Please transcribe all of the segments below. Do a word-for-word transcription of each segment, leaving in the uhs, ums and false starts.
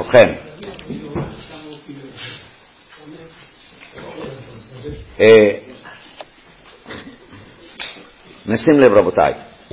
ובכן, נשים לב רבותיי,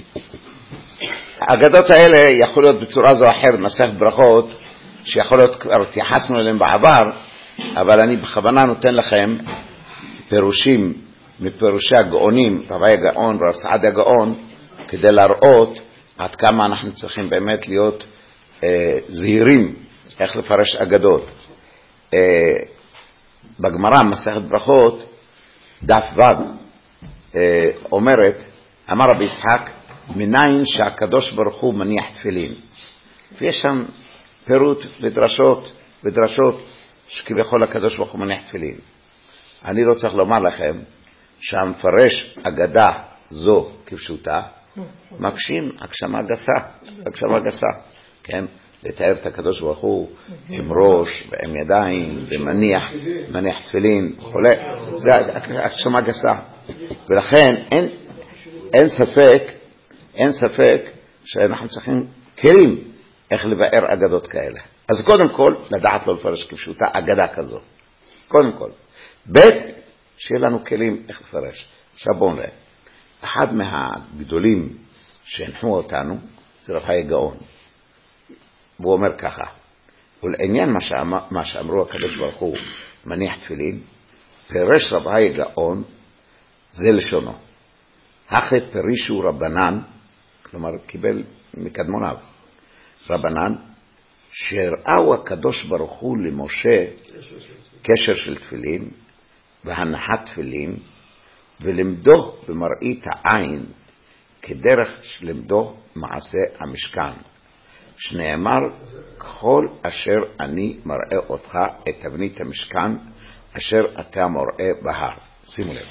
האגדות האלה יכול להיות בצורה זו או אחרת מסכת ברכות, שיכול להיות כבר התייחסנו אליהם בעבר, אבל אני בכוונה נותן לכם פירושים מפירושי הגאונים, רבי הגאון ורב סעדיה הגאון, כדי להראות עד כמה אנחנו צריכים באמת להיות אה, זהירים איך לפרש אגדות. אה, בגמרא מסכת ברכות דף ו' אה, אומרת, אמר רבי יצחק, מניין שהקדוש ברוך הוא מניח תפילין. ויש שם פירוט ודרשות ודרשות שכביכול הקדוש ברוך הוא מניח תפילין. אני לא צריך לומר לכם שהמפרש אגדה זו כפשוטה מקשים הגשמה גסה, הגשמה גסה, כן? לתאר את הקדוש ברוך הוא עם ראש ועם ידיים ומניח, מניח תפילין וכו', זה הגשמה גסה. ולכן אין, אין ספק, אין ספק שאנחנו צריכים כלים איך לבאר אגדות כאלה. אז קודם כל, לדעת לא לפרש כפשוטה אגדה כזו. קודם כל. בית, שיהיה לנו כלים איך לפרש. עכשיו בואו נראה. אחד מהגדולים שהנחו אותנו, זה רבי הגאון. והוא אומר ככה, ולעניין מה, שאמר, מה שאמרו הקדוש ברוך הוא, מניח תפילין, פירש רבי הגאון, זה לשונו. הכי פרישו רבנן, כלומר קיבל מקדמוניו, רבנן, שהראו הקדוש ברוך הוא למשה קשר של תפילין, והנחת תפילין, ולמדו במראית העין, כדרך למדו מעשה המשכן. שנאמר, כל אשר אני מראה אותך את תבנית המשכן, אשר אתה מראה בהר. שימו לב.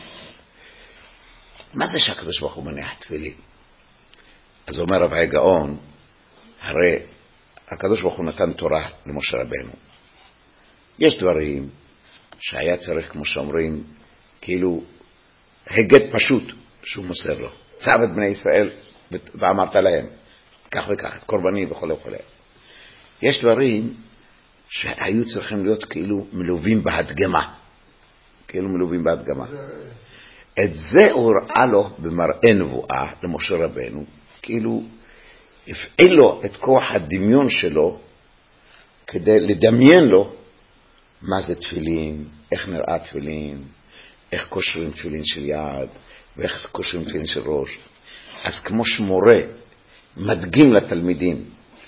מה זה שהקדוש ברוך הוא מניח תפילין? אז אומר רבי הגאון, הרי הקדוש ברוך הוא נתן תורה למשה רבנו. יש דברים שהיה צריך, כמו שאומרים, כאילו הגד פשוט שהוא מוסר לו. צו את בני ישראל ואמרת להם, כך וכך, את קורבני וכו' וכו'. יש דברים שהיו צריכים להיות כאילו מלווים בהדגמה. כאילו מלווים בהדגמה. את זה הוא ראה לו במראה נבואה למשה רבנו, כאילו הפעיל לו את כוח הדמיון שלו כדי לדמיין לו מה זה תפילין, איך נראה תפילין, איך קושרים תפילין של יד ואיך קושרים תפילין של ראש. אז כמו שמורה מדגים לתלמידים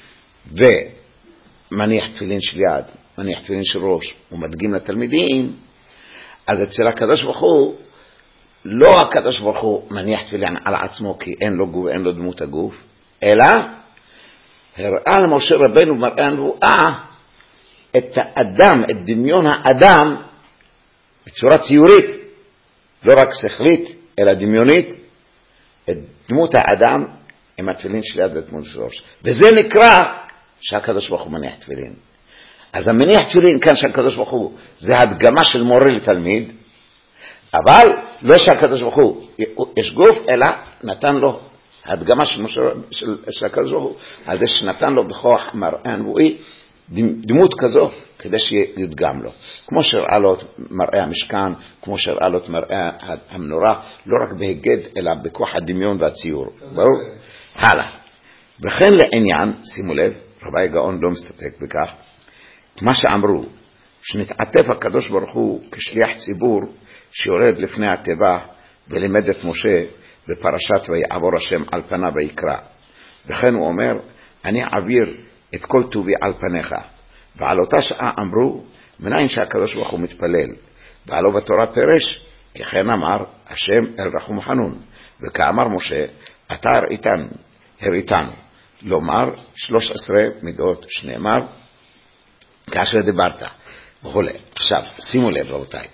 ומניח תפילין של יד, מניח תפילין של ראש ומדגים לתלמידים, אז אצל הקדוש ברוך הוא לא הקדוש ברוך הוא מניח תפילין על עצמו כי אין לו גוף, אין לו דמות הגוף, אלא הראה למשה רבנו מראה הנבואה את האדם, את דמיון האדם בצורה ציורית, לא רק שכלית אלא דמיונית, את דמות האדם עם התפילין של יד ודמות של ראש. וזה נקרא שהקדוש ברוך הוא מניח תפילין. אז המניח תפילין כאן שהקדוש ברוך הוא זה הדגמה של מורה לתלמיד, אבל לא שהקדוש ברוך הוא יש גוף, אלא נתן לו הדגמה של, של, של הקדוש ברוך הוא, על זה שנתן לו בכוח מראה הנבואי דמות כזו כדי שידגם לו, כמו שראה לו מראה המשכן, כמו שראה לו מראה המנורה, לא רק בהגד אלא בכוח הדמיון והציור. ברור? הלאה. וכן לעניין, שימו לב, רבי הגאון לא מסתפק בכך, מה שאמרו שנתעטף הקדוש ברוך הוא כשליח ציבור שיורד לפני התיבה ולימד את משה בפרשת ויעבור השם על פניו ויקרא. וכן הוא אומר, אני אעביר את כל טובי על פניך. ועל אותה שעה אמרו, מניין שהקדוש ברוך הוא מתפלל. ועלו בתורה פרש, ככן אמר השם אל רחום חנון. וכאמר משה, אתה הראיתנו, הראיתנו. לומר שלוש עשרה מידות שנאמר, כאשר דיברת. וכו'. עכשיו, שימו לב רבותיי.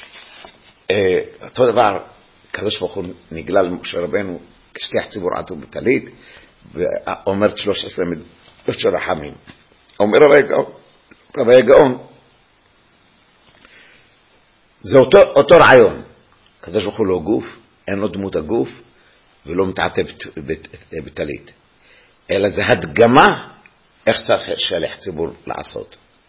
אותו דבר, הקדוש ברוך הוא נגלה למשה רבנו כשליח ציבור עטוב בטלית, ואומר שלוש עשרה מידות של רחמים. אומר רבי הגאון, רבי הגאון, זה אותו, אותו רעיון. הקדוש ברוך הוא לא גוף, אין לו דמות הגוף, ולא מתעטב בטלית. אלא זה הדגמה איך צריך שליח ציבור לעשות.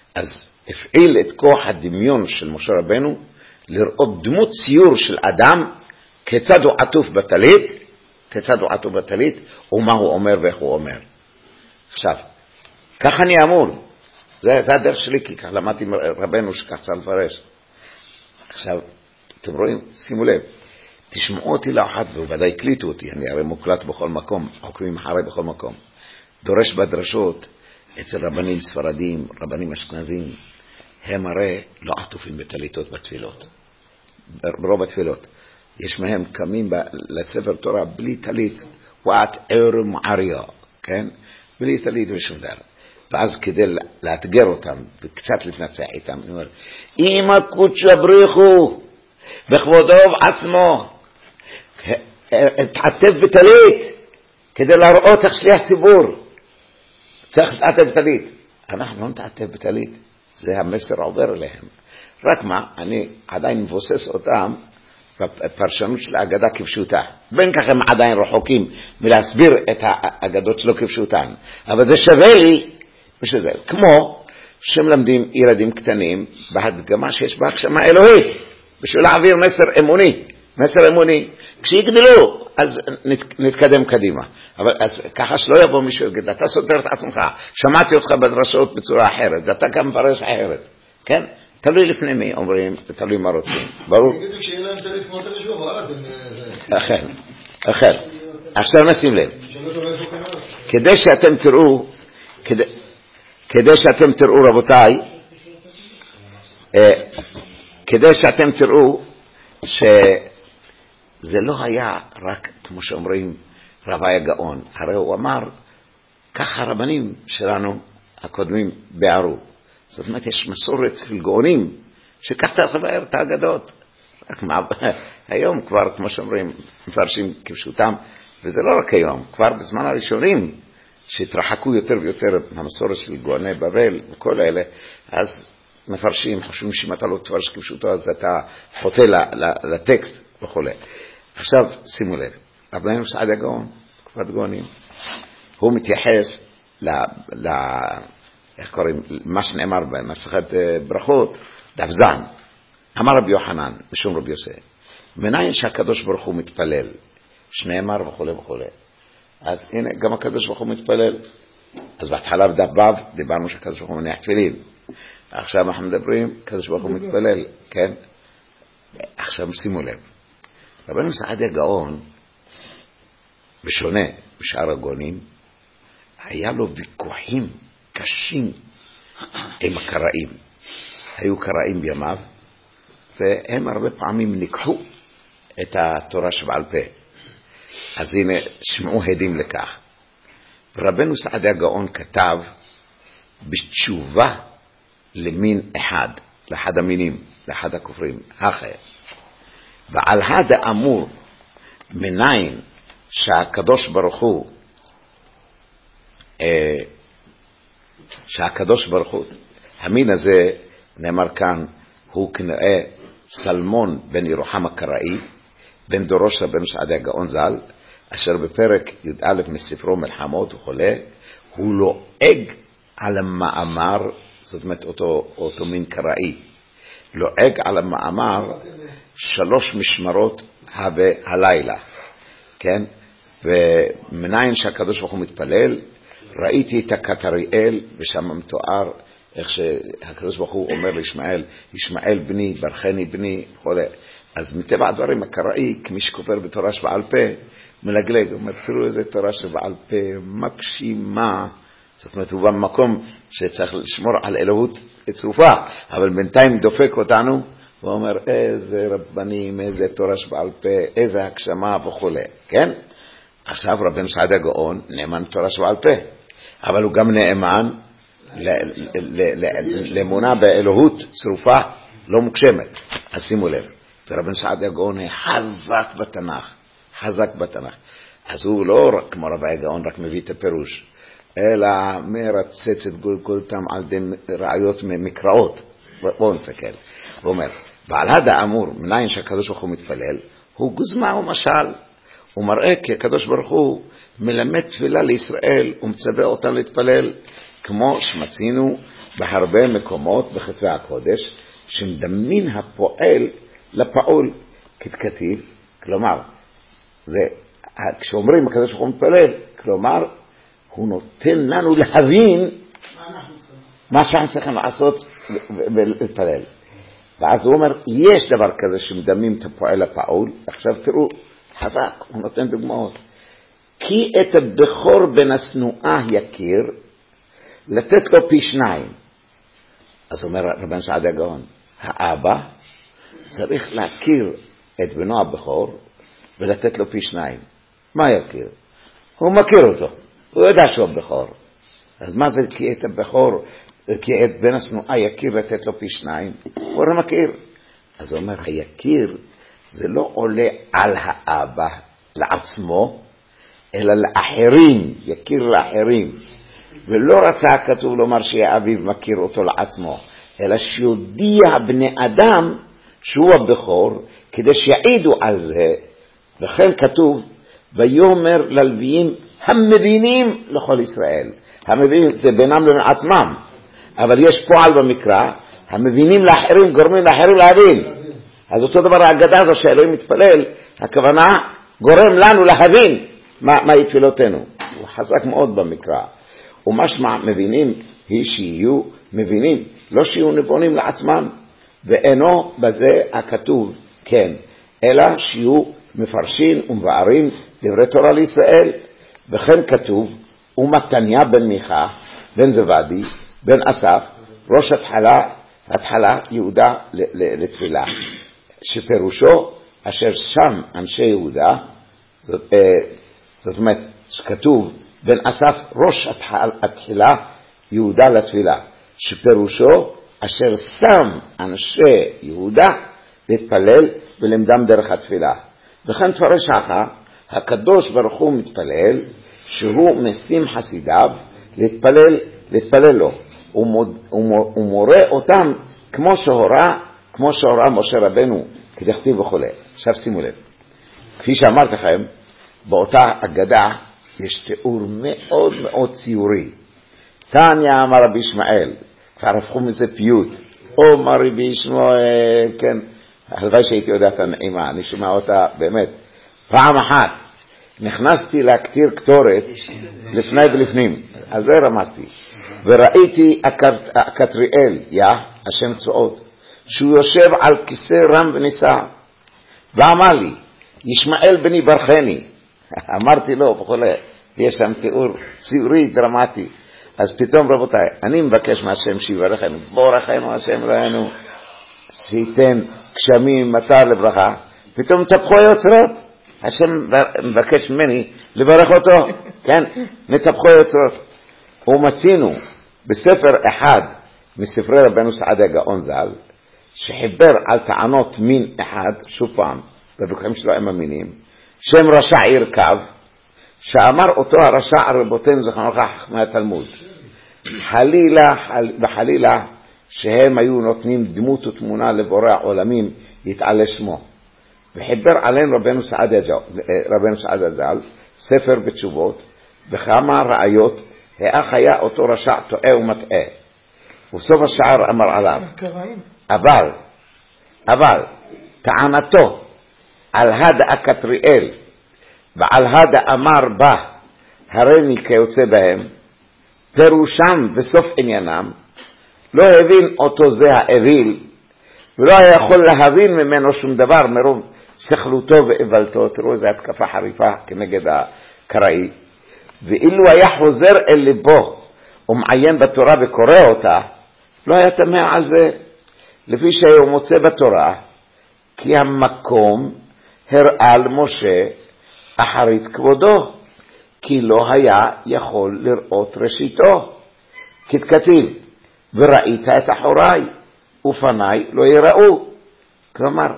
אז הפעיל את כוח הדמיון של משה רבנו לראות דמות ציור של אדם, כיצד הוא עטוף בטלית, כיצד הוא עטוף בטלית, ומה הוא אומר ואיך הוא אומר. עכשיו, כך אני אמור, זה, זה הדרך שלי, כי כך למדתי רבנו שכך צריך לפרש. עכשיו, אתם רואים, שימו לב, תשמעו אותי לאחת, ובוודאי הקליטו אותי, אני הרי מוקלט בכל מקום, עוקבים אחרי בכל מקום. דורש בדרשות, אצל רבנים ספרדים, רבנים אשכנזים, הם הרי לא עטופים בטליתות בתפילות. ברוב התפילות. יש מהם קמים ב- לספר תורה בלי טלית, ואת ערם עריה, כן? בלי טלית ושום דבר. ואז כדי לאתגר אותם, וקצת לפנצח איתם, אני אומר, אמא קודשא בריחו, בכבודו עצמו, תעטף בטלית, כדי להראות איך שליח ציבור. צריך להתעטף בטלית. אנחנו לא נתעטף בטלית. זה המסר עובר אליהם. רק מה, אני עדיין מבוסס אותם בפרשנות של האגדה כפשוטה. בין כך הם עדיין רחוקים מלהסביר את האגדות שלו כפשוטן. אבל זה שווה לי, ושזה, כמו שמלמדים ילדים קטנים בהדגמה שיש בה הגשמה אלוהית, בשביל להעביר מסר אמוני. מסר אמוני. כשיגדלו, אז נתקדם קדימה. אבל אז, ככה שלא יבוא מישהו יגיד, אתה סותר את עצמך, שמעתי אותך בדרשות בצורה אחרת, אתה גם מפרש אחרת. כן? תלוי לפני מי אומרים, תלוי מה רוצים. ברור? תגידו כשיהיה להם תלית כמו תלית שוב, ואז הם... אחר, אחר. עכשיו נשים לב. כדי שאתם תראו, כדי, כדי שאתם תראו רבותיי, כדי שאתם תראו שזה לא היה רק, כמו שאומרים, רבי הגאון. הרי הוא אמר, ככה הרבנים שלנו הקודמים בערו. זאת אומרת, יש מסורת של גאונים שכך צריך לבאר את האגדות. רק מה, היום כבר, כמו שאומרים, מפרשים כפשוטם, וזה לא רק היום, כבר בזמן הראשונים שהתרחקו יותר ויותר מהמסורת של גאוני בבל וכל אלה, אז מפרשים, חושבים שאם אתה לא תפרש כפשוטו, אז אתה חוטא לטקסט וכו'. עכשיו, שימו לב, רבנו סעדיה גאון, תקופת גאונים, הוא מתייחס ל... ל איך קוראים, מה שנאמר במסכת ברכות, דף ז', אמר רבי יוחנן, משום רבי יוסף, מניין שהקדוש ברוך הוא מתפלל, שנאמר וכו' וכו'. אז הנה, גם הקדוש ברוך הוא מתפלל. אז בהתחלה בדף ו' דיברנו שהקדוש ברוך הוא מניח תפילין. עכשיו אנחנו מדברים, הקדוש ברוך הוא מתפלל, כן? עכשיו שימו לב, רבנו סעדיה גאון, בשונה בשאר הגאונים, היה לו ויכוחים קשים עם הקראים. היו קראים בימיו, והם הרבה פעמים ניקחו את התורה שבעל פה. אז הנה, שמעו הדים לכך. רבנו סעדיה גאון כתב בתשובה למין אחד, לאחד המינים, לאחד הכופרים, החיה. ועל הדה אמור, מניין שהקדוש ברוך הוא, אה, שהקדוש ברוך הוא, המין הזה נאמר כאן, הוא כנראה סלמון בן ירוחם הקראי, בן דורו של רבנו סעדיה גאון ז"ל, אשר בפרק י"א מספרו מלחמות וכו', הוא לועג על המאמר, זאת אומרת אותו, אותו מין קראי, לועג על המאמר שלוש משמרות הלילה, כן? ומניין שהקדוש ברוך הוא מתפלל, ראיתי את הקטריאל, ושם מתואר איך שהקדוש ברוך הוא אומר לישמעאל, ישמעאל בני, ברכני בני, וכו'. אז מטבע הדברים הקראי, כמי שכופר בתורה שבעל פה, מלגלג, אומר, תראו איזה תורה שבעל פה, מקשימה, זאת אומרת, הוא במקום שצריך לשמור על אלוהות צרופה, אבל בינתיים דופק אותנו, הוא אומר, איזה רבנים, איזה תורה שבעל פה, איזה הקשמה וכו'. כן? עכשיו רבנו סעדיה גאון נאמן תורה שבעל פה, אבל הוא גם נאמן לאמונה באלוהות צרופה, לא מוקשמת. אז שימו לב, ורבנו סעדיה גאון חזק בתנ"ך, חזק בתנ"ך. אז הוא לא רק כמו רבי הגאון רק מביא את הפירוש, אלא מרצץ את גולגולתם על די ראיות מקראות. בואו נסתכל. הוא אומר, ועל הדה אמור, מניין שהקדוש ברוך הוא מתפלל, הוא גוזמה ומשל. הוא מראה כי הקדוש ברוך הוא מלמד תפילה לישראל ומצווה אותה להתפלל, כמו שמצינו בהרבה מקומות בחצי הקודש, שמדמין הפועל לפעול כתכתיב, כלומר, זה, כשאומרים הקדוש ברוך הוא מתפלל, כלומר, הוא נותן לנו להבין מה שאנחנו צריכים לעשות ולהתפלל. ואז הוא אומר, יש דבר כזה שמדמים את הפועל לפעול, עכשיו תראו, חזק, הוא נותן דוגמאות. כי את הבכור בן השנואה יכיר, לתת לו פי שניים. אז אומר רבן סעדיה גאון, האבא צריך להכיר את בנו הבכור ולתת לו פי שניים. מה יכיר? הוא מכיר אותו, הוא יודע שהוא הבכור. אז מה זה כי את הבכור, כי את בן השנואה יכיר לתת לו פי שניים? הוא לא מכיר. אז הוא אומר, היכיר זה לא עולה על האבא לעצמו, אלא לאחרים, יכיר לאחרים. ולא רצה הכתוב לומר שהאביב מכיר אותו לעצמו, אלא שיודיע בני אדם שהוא הבכור, כדי שיעידו על זה. וכן כתוב, ויאמר ללוויים המבינים לכל ישראל. המבינים זה בינם לבין עצמם, אבל יש פועל במקרא, המבינים לאחרים גורמים לאחרים להבין. אז אותו דבר ההגדה הזו שאלוהים מתפלל, הכוונה גורם לנו להבין מה, מה תפילותינו. הוא חזק מאוד במקרא. ומשמע מבינים היא שיהיו מבינים, לא שיהיו נבונים לעצמם, ואינו בזה הכתוב כן, אלא שיהיו מפרשים ומבארים דברי תורה לישראל. וכן כתוב, ומתניה בן מיכה, בן זבדי, בן אסף, ראש התחלה, התחלה יהודה לתפילה, שפירושו אשר שם אנשי יהודה, זאת, זאת אומרת שכתוב בן אסף ראש התחילה יהודה לתפילה, שפירושו אשר שם אנשי יהודה להתפלל ולמדם דרך התפילה. וכן תפרש ככה, הקדוש ברוך הוא מתפלל שהוא משים חסידיו להתפלל, להתפלל לו, ומורה אותם כמו שהורה, כמו שהורה משה רבנו כדכתיב וכו'. עכשיו שימו לב, כפי שאמרתי לכם, באותה אגדה יש תיאור מאוד מאוד ציורי. תניא אמר רבי ישמעאל, כבר הפכו מזה פיוט, אומר רבי ישמעאל, כן, הלוואי שהייתי יודע את הנעימה, אני שומע אותה באמת. פעם אחת נכנסתי להקטיר קטורת לפני ולפנים, אז זה רמזתי, וראיתי הקטריאל, יא, השם צועות, שהוא יושב על כיסא רם ונישא, ואמר לי, ישמעאל בני ברכני. אמרתי לו, בכל יש שם תיאור ציורי דרמטי. אז פתאום רבותיי, אני מבקש מהשם שיברכנו, בורכנו השם רענו, שייתן גשמים מטר לברכה. פתאום תפחו היוצרות, השם מבקש ממני לברך אותו, כן, נתפחו היוצרות. ומצינו בספר אחד מספרי רבנו סעדיה גאון ז"ל, שחיבר על טענות מין אחד, שוב פעם, בבקרים שלו הם המינים, שם רשע ירכב, שאמר אותו הרשע על רבותינו זכרונו לברכה מהתלמוד, חלילה וחלילה שהם היו נותנים דמות ותמונה לבורא עולמים יתעלה שמו. וחיבר עלינו רבנו סעדיה רבנו סעדיה ז"ל ספר בתשובות בכמה ראיות איך היה אותו רשע טועה ומטעה. ובסוף השער אמר עליו, אבל אבל טענתו על הד הקטריאל ועל הד אמר בה הריני כיוצא בהם, פירושם בסוף עניינם, לא הבין אותו זה האוויל, ולא היה יכול להבין ממנו שום דבר מרוב שכלותו ואבלתו. תראו איזו התקפה חריפה כנגד הקראי. ואילו היה חוזר אל ליבו ומעיין בתורה וקורא אותה, לא היה תמה על זה, לפי שהוא מוצא בתורה, כי המקום הראה למשה אחרית כבודו, כי לא היה יכול לראות ראשיתו. כתכתיב, וראית את אחוריי, ופניי לא יראו. כלומר,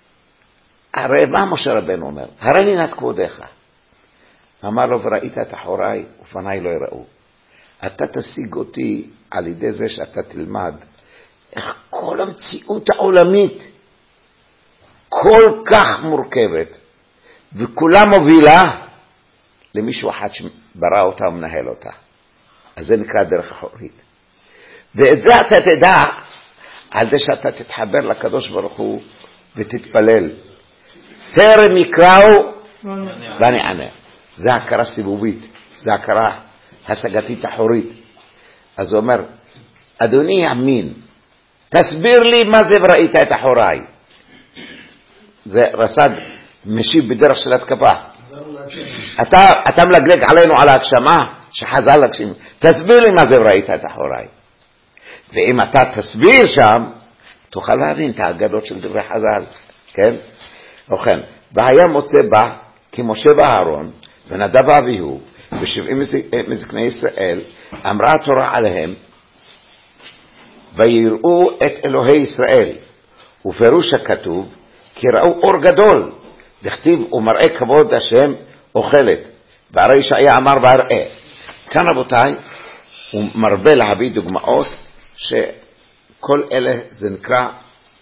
הרי מה משה רבנו אומר? הרי נינת כבודך. אמר לו, וראית את אחוריי, ופניי לא יראו. אתה תשיג אותי על ידי זה שאתה תלמד איך כל המציאות העולמית כל כך מורכבת, וכולה מובילה למישהו אחד שברא אותה ומנהל אותה. אז זה נקרא דרך אחורית. ואת זה אתה תדע על זה שאתה תתחבר לקדוש ברוך הוא ותתפלל. טרם יקראו ואני ענה. זה הכרה סיבובית, זה הכרה השגתית אחורית. אז הוא אומר, אדוני ימין, תסביר לי מה זה וראית את אחוריי. זה רס"ג משיב בדרך של התקפה. אתה, אתה מלגלג עלינו על ההגשמה שחז"ל להגשים. תסביר לי מה זה וראית את אחוריי. ואם אתה תסביר שם, תוכל להבין את האגדות של דברי חז"ל. כן? ובכן, והיה מוצא בה כמשה ואהרון ונדב ואביהו ושבעים מזקני ישראל, אמרה התורה עליהם, ויראו את אלוהי ישראל. ופירוש הכתוב, כי ראו אור גדול, דכתיב ומראה כבוד השם אוכלת, והרי ישעיה אמר והראה. כאן רבותיי, הוא מרבה להביא דוגמאות שכל אלה זה נקרא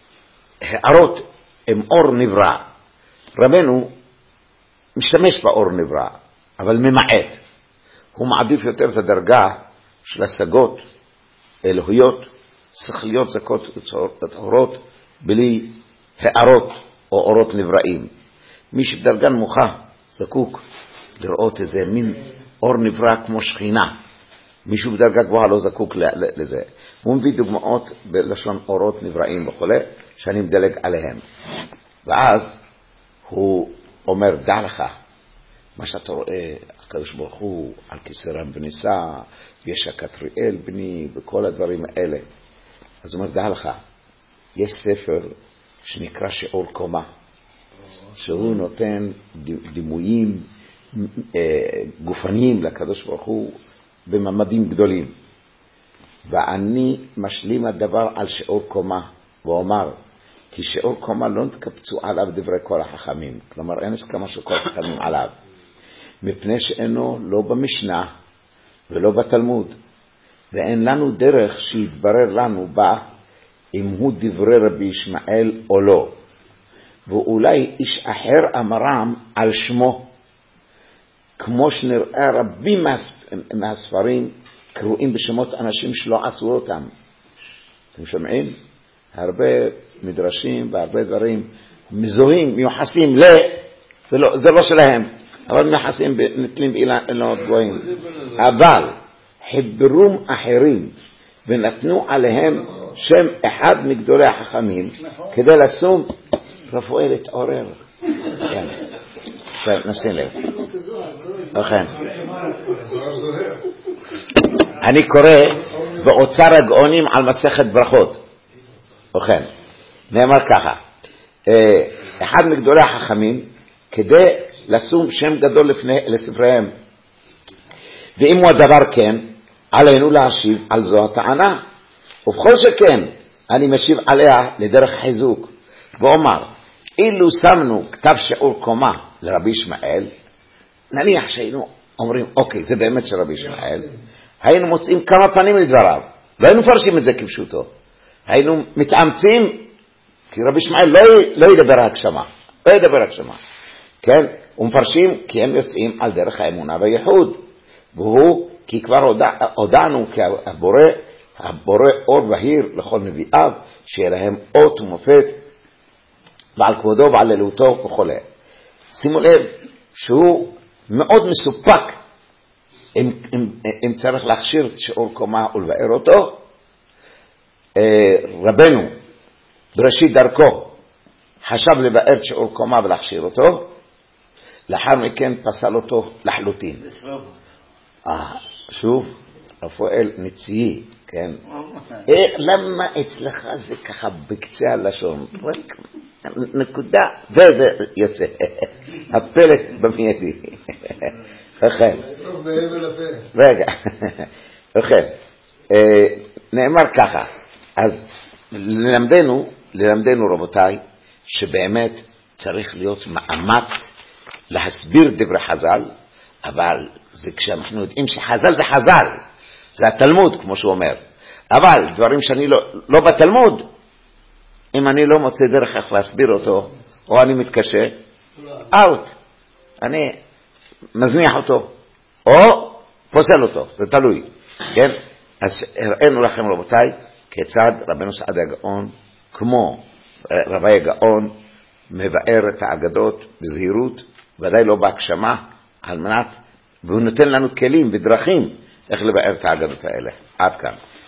הערות עם אור נברא. רבנו משתמש באור נברא, אבל ממעט. הוא מעדיף יותר את הדרגה של השגות אלוהיות, שכליות זכות וטהורות, בלי הערות או אורות נבראים. מי שבדרגה נמוכה זקוק לראות איזה מין אור נברא כמו שכינה. מישהו בדרגה גבוהה לא זקוק לזה. הוא מביא דוגמאות בלשון אורות נבראים וכו', שאני מדלג עליהם. ואז הוא אומר, דע לך, מה שאתה רואה, הקדוש ברוך הוא על כיסא רם ונישא, יש הקטריאל בני, וכל הדברים האלה. אז הוא אומר, דע לך, יש ספר שנקרא שיעור קומה, שהוא נותן דימויים גופניים לקדוש ברוך הוא בממדים גדולים. ואני משלים הדבר על שיעור קומה, ואומר, כי שיעור קומה לא נתקבצו עליו דברי כל החכמים, כלומר אין הסכמה של כל החכמים עליו, מפני שאינו לא במשנה ולא בתלמוד, ואין לנו דרך שיתברר לנו בה אם הוא דברי רבי ישמעאל או לא, ואולי איש אחר אמרם על שמו, כמו שנראה רבים מהספרים קרואים בשמות אנשים שלא עשו אותם. אתם שומעים? הרבה מדרשים והרבה דברים מזוהים, מיוחסים ל, ולא, זה לא שלהם, אבל מיוחסים נטלים באילנות גבוהים. אבל חיברום אחרים ונתנו עליהם שם אחד מגדולי החכמים כדי לשום רפואי להתעורר. כן. נשים לב. אכן. אני קורא באוצר הגאונים על מסכת ברכות. אכן. נאמר ככה. אחד מגדולי החכמים כדי לשום שם גדול לפני לספריהם. ואם הוא הדבר כן, עלינו להשיב על זו הטענה. ובכל שכן, אני משיב עליה לדרך חיזוק. ואומר, אילו שמנו כתב שיעור קומה לרבי ישמעאל, נניח שהיינו אומרים, אוקיי, זה באמת של רבי ישמעאל, היינו מוצאים כמה פנים לדבריו, והיינו מפרשים את זה כפשוטו. היינו מתאמצים, כי רבי ישמעאל לא, לא ידבר הגשמה, לא ידבר הגשמה. כן? ומפרשים כי הם יוצאים על דרך האמונה והייחוד. והוא, כי כבר הודע, הודענו כי הבורא, הבורא אור בהיר לכל נביאיו, שיהיה להם אות ומופת, ועל כבודו ועל אלותו וכו'. שימו לב שהוא מאוד מסופק אם, אם, אם צריך להכשיר את שיעור קומה ולבאר אותו. רבנו בראשית דרכו חשב לבאר את שיעור קומה ולהכשיר אותו, לאחר מכן פסל אותו לחלוטין. אה, שוב, רפואל נציי, כן. למה אצלך זה ככה בקצה הלשון? רק נקודה, וזה יוצא. הפלט במיידי. אכן. רגע. אכן. נאמר ככה. אז ללמדנו, ללמדנו רבותיי, שבאמת צריך להיות מאמץ להסביר דברי חז"ל, אבל זה כשאנחנו יודעים שחז"ל זה חז"ל, זה התלמוד כמו שהוא אומר. אבל דברים שאני לא, לא בתלמוד, אם אני לא מוצא דרך איך להסביר אותו, או אני מתקשה, אאוט, אני מזניח אותו, או פוסל אותו, זה תלוי. כן? אז הראינו לכם רבותיי כיצד רבנו סעדיה גאון כמו רבי גאון מבאר את האגדות בזהירות, ודאי לא בהגשמה, על מנת, והוא נותן לנו כלים ודרכים איך לבאר את האגדות האלה. עד כאן.